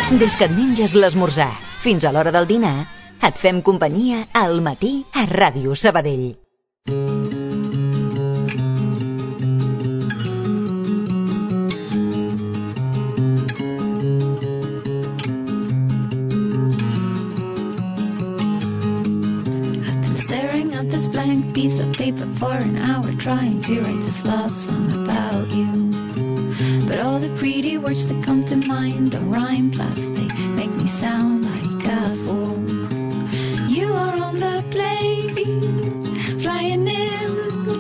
Des que et menges l'esmorzar fins a l'hora del dinar, et fem companyia al matí a Ràdio Sabadell. Blank piece of paper for an hour trying to write this love song about you, but all the pretty words that come to mind don't rhyme, plus they make me sound like a fool. You are on the plane flying in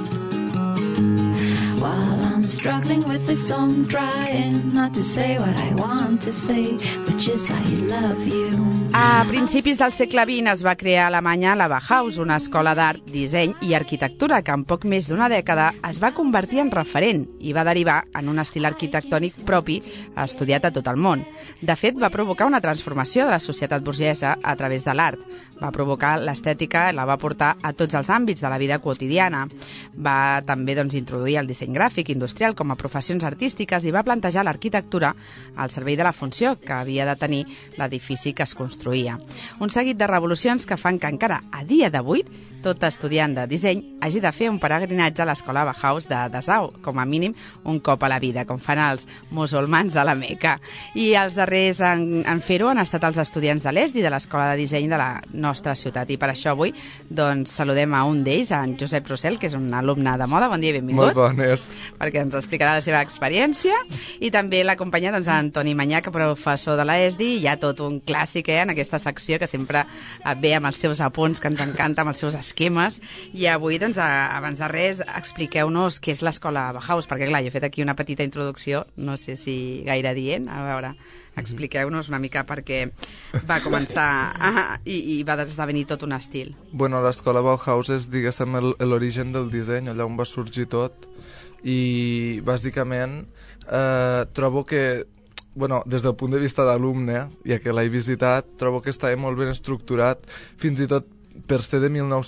while I'm struggling with this song, trying not to say what I want to say, which is I love you. A principis del segle XX es va crear a Alemanya la Bauhaus, una escola d'art, disseny i arquitectura que en poc més d'una dècada es va convertir en referent i va derivar en un estil arquitectònic propi estudiat a tot el món. De fet, va provocar una transformació de la societat burgesa a través de l'art. Va provocar l'estètica, la va portar a tots els àmbits de la vida quotidiana. Va també introduir el disseny gràfic industrial com a professions artístiques i va plantejar l'arquitectura al servei de la funció que havia de tenir l'edifici que es construïa. Un seguit de revolucions que fan que encara a dia d'avui tot estudiant de disseny hagi de fer un peregrinatge a l'escola Bauhaus de Dessau, com a mínim un cop a la vida, com fan els musulmans a la Meca. I els darrers en fer-ho han estat els estudiants de l'ESD i de l'escola de disseny de la nostra ciutat. I per això avui saludem a un d'ells, en Josep Rossell, que és un alumne de moda. Bon dia i benvingut. Molt bones. Perquè ens explicarà la seva experiència. I també l'acompanya en Toni Manyac, professor de l'ESD, i hi ha tot un clàssic en aquesta secció que sempre ve amb els seus apunts, que ens encanta, amb els seus esquemes. I avui, abans de res, expliqueu-nos què és l'escola Bauhaus, perquè clar, jo he fet aquí una petita introducció, no sé si gaire dient, a veure, expliqueu-nos una mica perquè va començar i va esdevenir tot un estil. Bueno, l'escola Bauhaus és, diguéssim, l'origen del disseny, allà on va sorgir tot, i bàsicament trobo que, bueno, des del punt de vista d'alumne, ja que l'he visitat, trobo que estava molt ben estructurat, fins i tot per ser de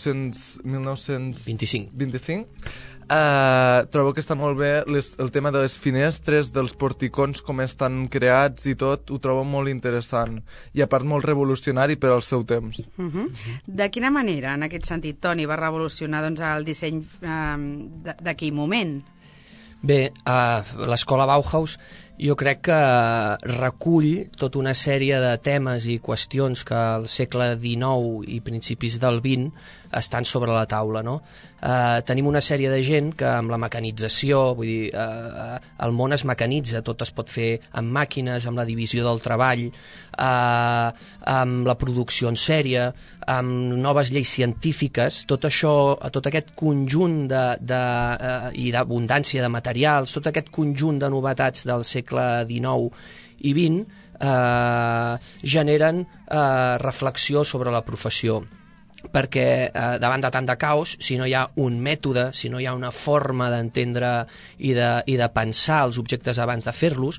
1925. Trobo que està molt bé el tema de les finestres, dels porticons, com estan creats i tot, ho trobo molt interessant i a part molt revolucionari per al seu temps. De quina manera, en aquest sentit, Toni, va revolucionar el disseny d'aquell moment? Bé, l'escola Bauhaus jo crec que recull tota una sèrie de temes i qüestions que al segle XIX i principis del XX estan sobre la taula, no? Tenim una sèrie de gent que amb la mecanització, vull dir, el món es mecanitza, tot es pot fer amb màquines, amb la divisió del treball, amb la producció en sèrie, amb noves lleis científiques, tot això, tot aquest conjunt i d'abundància de materials, tot aquest conjunt de novetats del segle XIX i XX generen reflexió sobre la professió, perquè davant de tant de caos, si no hi ha un mètode, si no hi ha una forma d'entendre i de pensar els objectes abans de fer-los,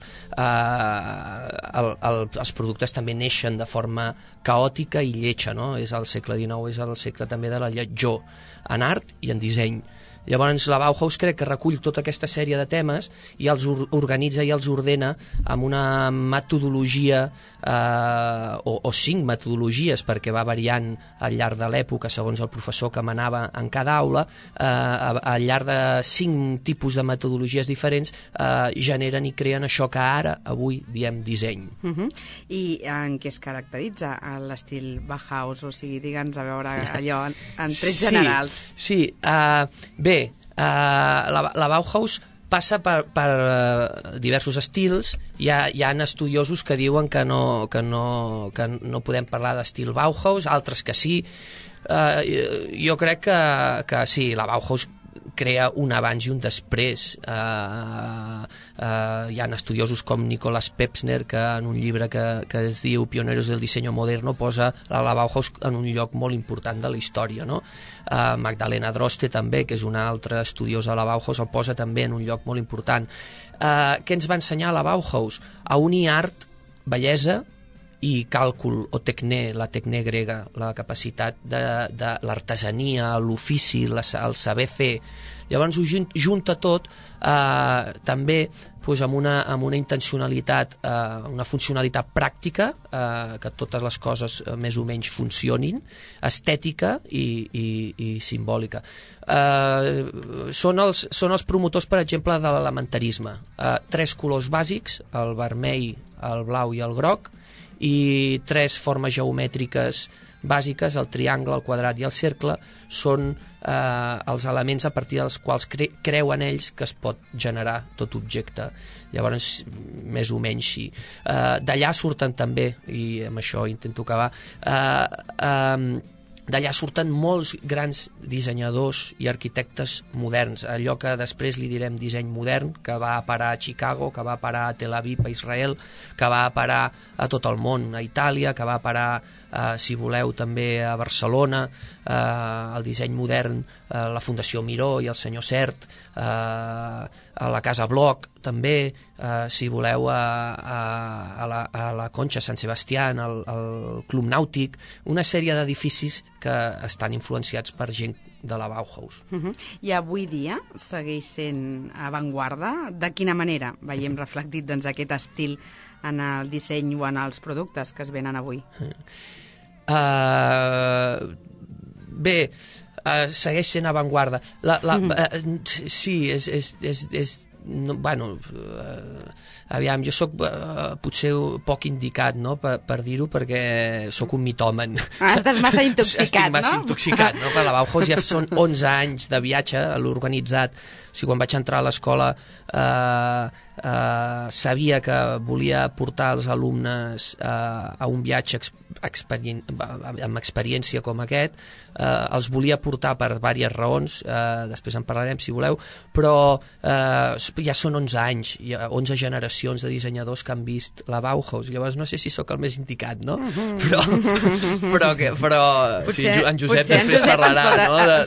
els productes també neixen de forma caòtica i lletja, no? És el segle XIX, és el segle també de la lletjor en art i en disseny. Llavors la Bauhaus crec que recull tota aquesta sèrie de temes i els organitza i els ordena amb una metodologia o 5 metodologies, perquè va variant al llarg de l'època segons el professor que manava en cada aula. Al llarg de 5 tipus de metodologies diferents generen i creen això que ara avui diem disseny. I en què es caracteritza l'estil Bauhaus? O sigui, digue'ns a veure allò en trets generals. Sí, bé, la Bauhaus passa per diversos estils. Hi ha estudiosos que diuen que no podem parlar d'estil Bauhaus, altres que sí. Jo crec que sí, la Bauhaus crea un abans i un després. Hi ha estudiosos com Nicolas Pevsner, que en un llibre que es diu Pioneros del diseño moderno posa la Bauhaus en un lloc molt important de la història, no? Magdalena Droste també, que és una altra estudiosa de la Bauhaus, el posa també en un lloc molt important. Què ens va ensenyar la Bauhaus? A unir art, bellesa i càlcul o tecné, la tecné grega, la capacitat de l'artesania, l'ofici, el saber fer. Llavors ho junta tot també amb una intencionalitat, una funcionalitat pràctica, que totes les coses més o menys funcionin, estètica i simbòlica. Són els promotors, per exemple, de l'elementarisme. 3 colors bàsics, el vermell, el blau i el groc, i 3 formes geomètriques bàsiques, el triangle, el quadrat i el cercle, són els elements a partir dels quals creuen ells que es pot generar tot objecte. Llavors, més o menys sí. D'allà surten també, i amb això intento acabar, d'allà surten molts grans dissenyadors i arquitectes moderns, allò que després li direm disseny modern, que va a parar a Chicago, que va a parar a Tel Aviv, a Israel, que va a parar a tot el món, a Itàlia, que va a parar, si voleu, també a Barcelona, el disseny modern, la Fundació Miró i el senyor Cert, a la Casa Bloc també, si voleu, a la Concha Sant Sebastián, al Club Nàutic, una sèrie d'edificis que estan influenciats per gent de la Bauhaus. I avui dia segueix sent avantguarda? De quina manera veiem reflectit aquest estil en el disseny o en els productes que es venen avui? Bé, segueix sent avantguarda. Sí, bueno, aviam, jo soc potser poc indicat, no?, per dir-ho, perquè sóc un mitòman. Estàs massa intoxicat, Estic massa intoxicat, no? Per la Bauhaus ja són 11 anys de viatge, l'he organitzat. O sigui, quan vaig entrar a l'escola sabia que volia portar els alumnes a un viatge amb experiència com aquest. Els volia portar per diverses raons, després en parlarem si voleu, però ja són 11 anys, 11 generacions de dissenyadors que han vist la Bauhaus. Llavors no sé si sóc el més indicat, no? Però potser, en Josep després parlarà,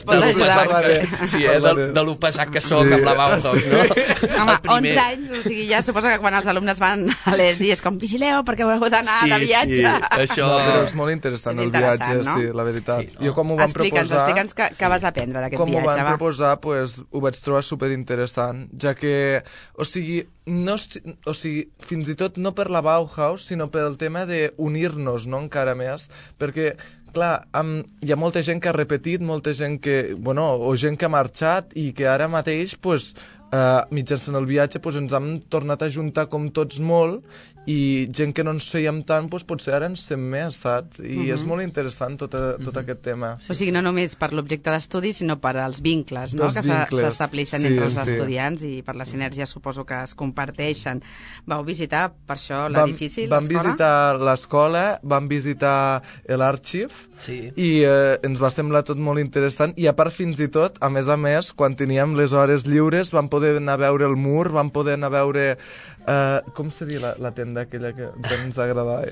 no? De lo pesat que sóc amb la Bauhaus, no? Home, 11 anys, o sigui, ja suposo que quan els alumnes van a les dies com vigileu perquè heu d'anar de viatge. Sí, això... No, però és molt interessant el viatge, no? Sí, la veritat. Sí, no? Jo quan m'ho van proposar... Explica'ns què vas aprendre d'aquest viatge, va. Quan m'ho van proposar, pues, ho vaig trobar superinteressant, ja que, o sigui, fins i tot no per la Bauhaus, sinó per el tema d'unir-nos, no?, encara més, perquè clar, hi ha molta gent que ha repetit, molta gent que, bueno, o gent que ha marxat i que ara mateix, pues, mitjançant el viatge, pues, ens hem tornat a juntar com tots molt, i gent que no ens fèiem tant, pues, potser ara ens fem més, saps? I és molt interessant tot aquest tema. O sigui, no només per l'objecte d'estudi, sinó per als vincles, no?, que s'estableixen entre els estudiants, i per la sinergia suposo que es comparteixen. Vau visitar, per això, l'edifici, l'escola? Vam visitar l'escola, vam visitar l'Arxiv, i ens va semblar tot molt interessant, i a part, fins i tot, a més, quan teníem les hores lliures, vam poder anar a veure el mur, vam poder anar a veure... com se diu la tenda aquella que ens agradava?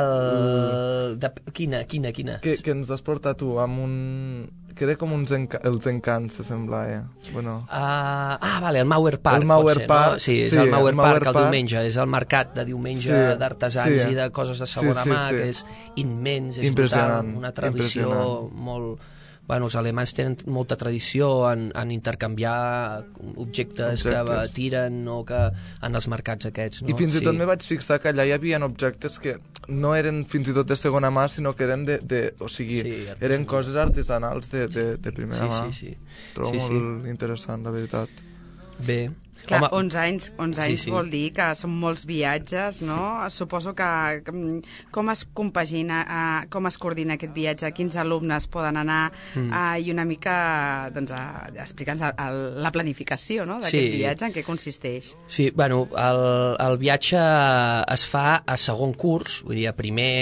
Quina? Que ens vas portar tu amb un... que era com els encants, se semblava. Bueno. Vale, el Mauer Park. El Mauer Park. No? Sí, és el Mauer Park el diumenge, és el mercat de diumenge d'artesans i de coses de segona mà, que és immens, és brutal, una tradició molt... Bueno, els alemans tenen molta tradició en intercanviar objectes que tiren o que en els mercats aquests, no? I fins i tot me vaig fixar que allà hi havia objectes que no eren fins i tot de segona mà, sinó que eren o sigui, eren coses artesanals de primera mà. Trobo molt interessant, la veritat. Bé. Clar, 11 anys vol dir que són molts viatges, no? Suposo que com es compagina, com es coordina aquest viatge, quins alumnes poden anar, i una mica, doncs, explica'ns la planificació, no?, d'aquest viatge, en què consisteix. Sí, bueno, el viatge es fa a segon curs, vull dir, a primer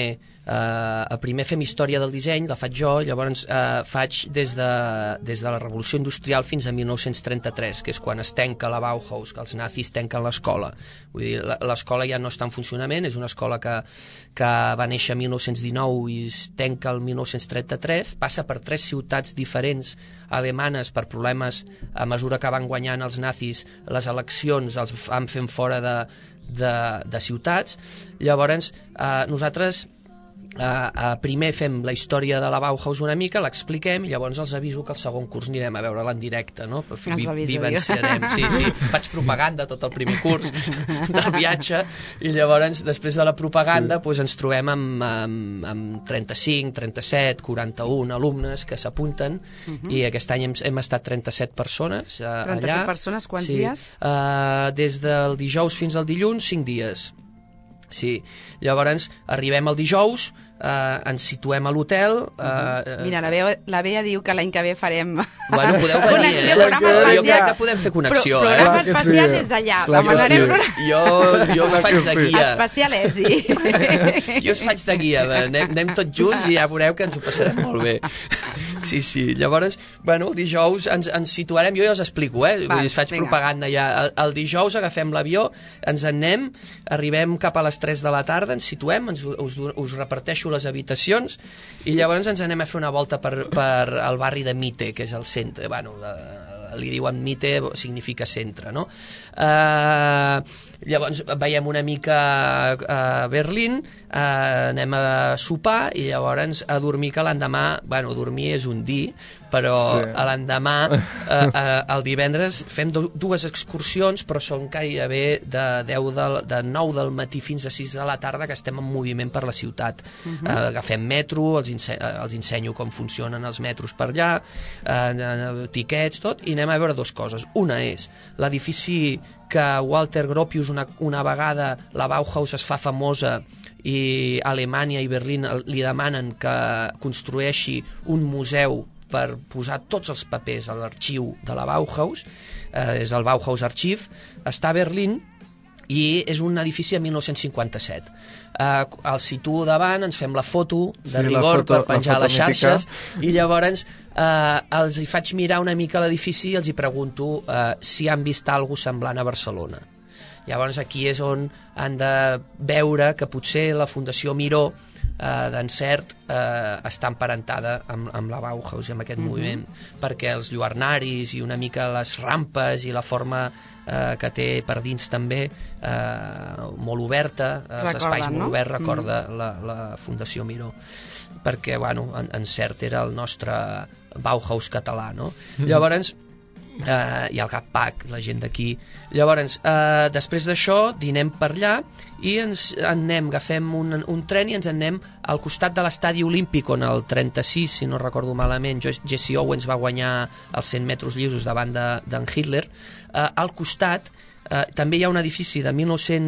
primer fem història del disseny, la faig jo, llavors faig des de la Revolució Industrial fins a 1933, que és quan es tanca la Bauhaus, que els nazis tanquen l'escola. Vull dir, l'escola ja no està en funcionament, és una escola que va néixer el 1919 i es tanca el 1933, passa per 3 ciutats diferents alemanes per problemes a mesura que van guanyant els nazis les eleccions, els van fent fora de ciutats. Llavors nosaltres primer fem la història de la Bauhaus una mica, l'expliquem i llavors els aviso que el segon curs anirem a veure-la en directe, no? Vivenciarem. Sí, faig propaganda tot el primer curs del viatge i llavors després de la propaganda doncs ens trobem amb 35, 37, 41 alumnes que s'apunten i aquest any hem estat 37 persones allà. 37 persones, quants dies? Des del dijous fins al dilluns, 5 dies. Sí, llavors arribem el dijous, ens situem a l'hotel. Mira, la Bea diu que l'any que ve farem bueno, podeu venir, jo crec que podem fer connexió. Programa especial des d'allà. Jo us faig de guia. Especial és, sí. Jo us faig de guia, anem tots junts i ja veureu que ens ho passarem molt bé. Sí, llavors, bueno, el dijous ens situarem, jo ja us explico, us faig propaganda ja. El dijous agafem l'avió, ens en anem, arribem cap a les 3 de la tarda, ens situem, us reparteixo les habitacions i llavors ens anem a fer una volta per el barri de Mitte, que és el centre, bueno, li diuen Mitte, significa centre, no? Llavors veiem una mica a Berlín, anem a sopar i llavors a dormir, que l'endemà, bueno, dormir és un dir, però l'endemà, el divendres, fem 2 excursions, però són gairebé de 9 del matí fins a 6 de la tarda que estem en moviment per la ciutat. Agafem metro, els ensenyo com funcionen els metros per allà, tiquets, tot, i anem a veure 2 coses. Una és l'edifici que Walter Gropius una vegada la Bauhaus es fa famosa i Alemanya i Berlín li demanen que construeixi un museu per posar tots els papers a l'arxiu de la Bauhaus, és el Bauhaus Archiv, està a Berlín i és un edifici de 1957. El situo davant, ens fem la foto de rigor per penjar a les xarxes i llavors els hi faig mirar una mica l'edifici i els hi pregunto si han vist alguna cosa semblant a Barcelona. Llavors aquí és on han de veure que potser la Fundació Miró d'encert està emparentada amb la Bauhaus i amb aquest moviment, perquè els lluernaris i una mica les rampes i la forma que té per dins també molt oberta, els espais molt oberts, recorda la Fundació Miró, perquè bueno, encert era el nostre Bauhaus català, no? Llavors i el Gatpac, la gent d'aquí. Llavors, després d'això, dinem per allà i ens anem, agafem un tren i ens anem al costat de l'estadi olímpic on el 36, si no recordo malament, Jesse Owens va guanyar els 100 metres llisos davant d'en Hitler. Al costat també hi ha un edifici de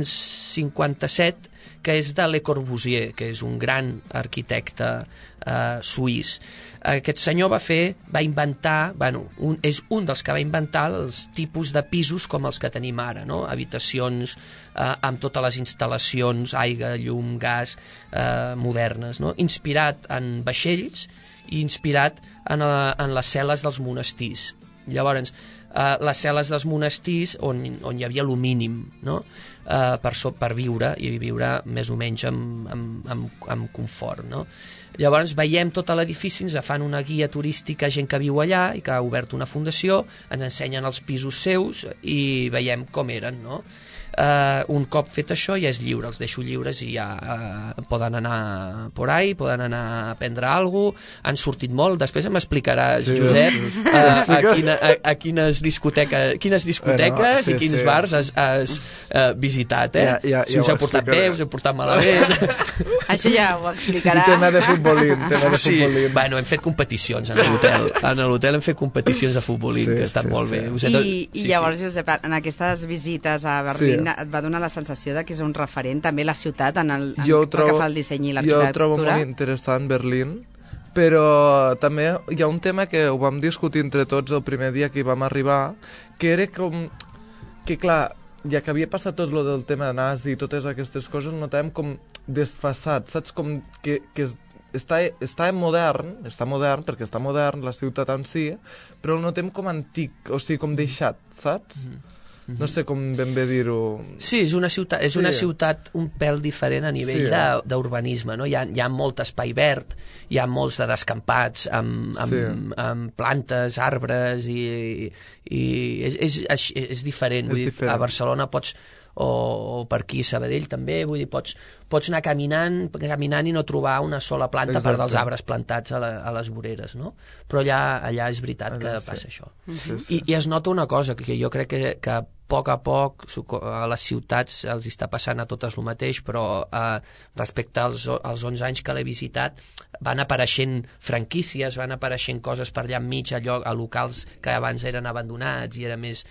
1957 que és de Le Corbusier, que és un gran arquitecte suís. Aquest senyor va inventar, és un dels que va inventar els tipus de pisos com els que tenim ara, no? Habitacions amb totes les instal·lacions, aigua, llum, gas, modernes, no? Inspirat en vaixells i inspirat en les cel·les dels monestirs. Llavors, les cel·les dels monestirs on hi havia el mínim, no? Per viure i viure més o menys amb confort, no? Llavors veiem tot l'edifici, ens fan una guia turística, gent que viu allà i que ha obert una fundació, ens ensenyen els pisos seus i veiem com eren, no? Un cop fet això ja és lliure, els deixo lliures i ja poden anar por ahí, poden anar a prendre alguna cosa, han sortit molt, després m'explicaràs, Josep, a quines discoteques i quins bars has visitat, si us heu portat bé, us heu portat malament. Això ja ho explicarà. I tema de futbolín. Bueno, hem fet competicions a l'hotel, hem fet competicions de futbolín, que estan molt bé. I llavors, Josep, en aquestes visites a Berlín et va donar la sensació de que és un referent també la ciutat en el que fa el disseny i l'arquitectura? Jo trobo molt interessant Berlín, però també hi ha un tema que ho vam discutir entre tots el primer dia que hi vam arribar, que era com que, clar, ja que havia passat tot lo del tema nazi i totes aquestes coses, el notàvem com desfasat, saps? Com que està modern perquè està modern la ciutat en si, però el notem com antic, o sigui, com deixat, saps? No sé com ben bé dir-ho. Sí, és una ciutat un pèl diferent a nivell d'urbanisme, no? Hi ha molt espai verd, hi ha molts de descampats amb plantes, arbres, i és diferent. Vull dir, a Barcelona pots, o per aquí a Sabadell també, vull dir, pots anar caminant i no trobar una sola planta per dels arbres plantats a les voreres, no? Però allà és veritat que passa això. I es nota una cosa, que jo crec que a poc a les ciutats els està passant a totes el mateix, però respecte als 11 anys que l'he visitat van apareixent franquícies, van apareixent coses per allà enmig, a locals que abans eren abandonats i era més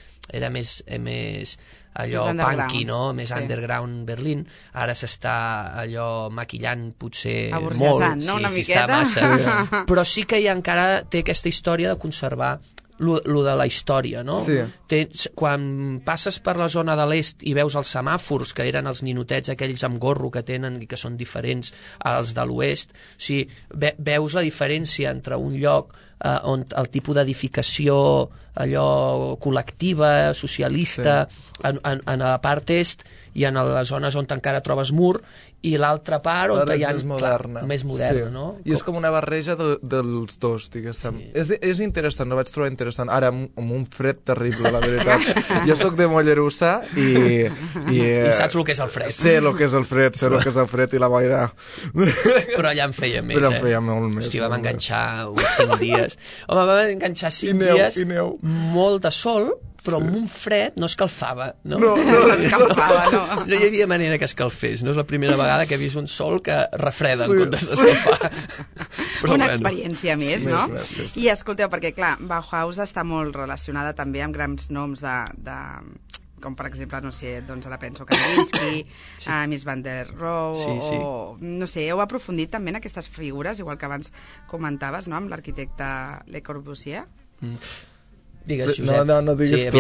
allò punky, no? Més underground Berlín. Ara s'està allò maquillant potser molt, no? Una miqueta. Està massa. Però sí que encara té aquesta història de conservar lo de la història, no? Sí. Quan passes per la zona de l'est i veus els semàfors, que eren els ninotets aquells amb gorro que tenen i que són diferents als de l'oest, o sigui, veus la diferència entre un lloc on el tipus d'edificació allò col·lectiva, socialista, en la part est i en les zones on encara trobes mur, i l'altra part on hi ha més moderna, no? I és com una barreja dels dos, diguéssim. És interessant, ho vaig trobar interessant. Ara, amb un fred terrible, la veritat. Jo soc de Mollerussa i saps el que és el fred. Sé el que és el fred i la boira. Però allà en feia més, Però en feia molt més. Hosti, vam enganxar uns 5 dies. Home, vam enganxar 5 dies, molt de sol, però amb un fred no escalfava. No escalfava, no. No hi havia manera que escalfés. No és la primera vegada que he vist un sol que refreda en comptes d'escalfar. Una experiència més, no? I escolteu, perquè clar, Bauhaus està molt relacionada també amb grans noms de com per exemple, no sé, doncs ara penso Kandinsky, Mies van der Rohe, o no sé, heu aprofundit també en aquestes figures, igual que abans comentaves, no?, amb l'arquitecte Le Corbusier? Digues, Josep. No digues tu.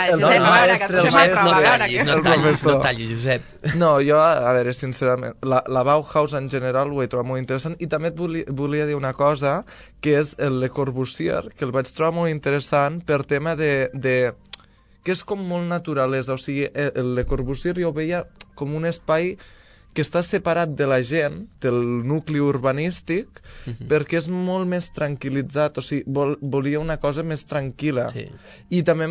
No tallis, Josep. No, jo, a veure, sincerament, la Bauhaus en general ho he trobat molt interessant, i també et volia dir una cosa, que és el Le Corbusier, que el vaig trobar molt interessant per tema de que és com molt naturalesa, o sigui, el Le Corbusier jo ho veia com un espai que està separat de la gent, del nucli urbanístic, perquè és molt més tranquil·litzat, o sigui, volia una cosa més tranquil·la. Sí. I també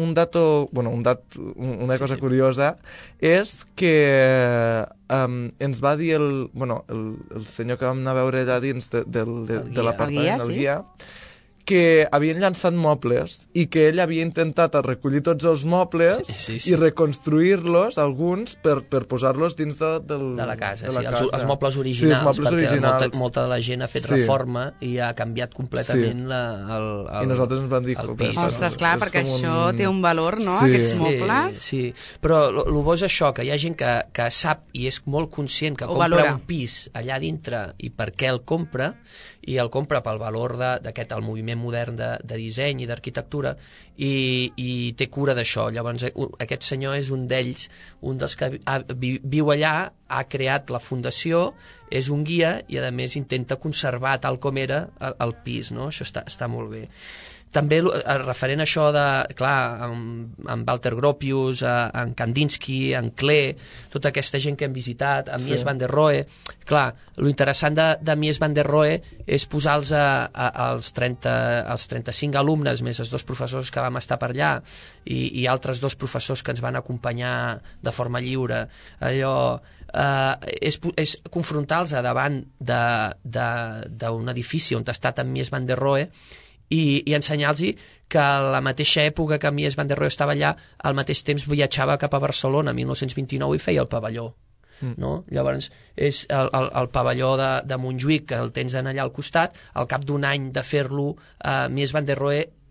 una cosa curiosa és que ens va dir el senyor que vam anar a veure allà dins de l'apartament, el guia, que havien llançat mobles i que ell havia intentat recollir tots els mobles i reconstruir-los, alguns, per posar-los dins de la casa. Els mobles originals, perquè molta de la gent ha fet reforma i ha canviat completament I nosaltres ens van dir... Ostres, clar, perquè això té un valor, no?, aquests mobles. Sí, però el bo és això, que hi ha gent que sap i és molt conscient que compra un pis allà dintre i per què el compra, i el compra pel valor d'aquest, el moviment modern de disseny i d'arquitectura, i té cura d'això. Llavors aquest senyor és un d'ells, un dels que viu allà, ha creat la fundació, és un guia i a més intenta conservar tal com era el pis, no? Això està molt bé. També referent a això de, clar, amb Walter Gropius, en Kandinsky, en Klee, tota aquesta gent que hem visitat, en Mies van der Rohe, clar, l'interessant de Mies van der Rohe és posar-los als 35 alumnes, més els 2 professors que vam estar per allà, i altres 2 professors que ens van acompanyar de forma lliure, allò... és confrontar-los davant d'un edifici on està en Mies van der Rohe i ensenyar-los que a la mateixa època que Mies van der Rohe estava allà, al mateix temps viatjava cap a Barcelona, 1929, i feia el pavelló. No? Llavors és el pavelló de Montjuïc, que el tens allà al costat. Al cap d'un any de fer-lo, Mies van der Rohe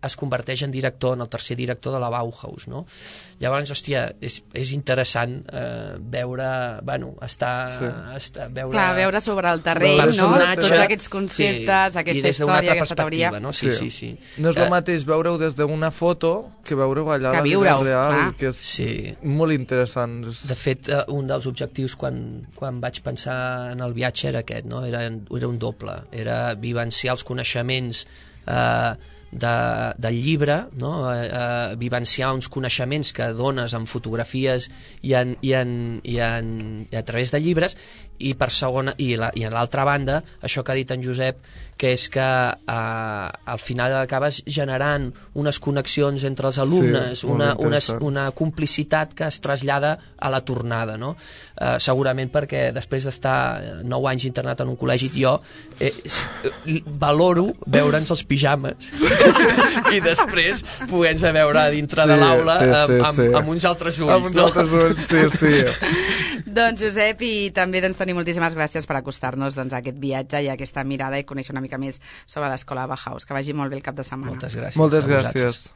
es converteix en director, en el tercer director de la Bauhaus, no? Llavors, hòstia, és interessant veure, bueno, veure sobre el terreny, no? Tots aquests conceptes, aquesta història, aquesta teoria. No? Sí. No és el mateix veure-ho des d'una foto que veure-ho allà a la vida real, que és molt interessant. De fet, un dels objectius quan vaig pensar en el viatge era aquest, no? Era un doble, era vivenciar els coneixements del llibre, no? Vivenciar uns coneixements que dones en fotografies i a través de llibres, i per segona, i a l'altra banda, això que ha dit en Josep, que és que al final acabes generant unes connexions entre els alumnes, una complicitat que es trasllada a la tornada, no? Segurament perquè després d'estar 9 anys internat en un col·legi, jo valoro veure'ns els pijames i després poder-nos veure dintre de l'aula amb uns altres ulls, no? Doncs Josep, i també tenim moltíssimes gràcies per acostar-nos a aquest viatge i a aquesta mirada i conèixer una mica més sobre l'escola Bauhaus. Que vagi molt bé el cap de setmana. Moltes gràcies. Moltes gràcies.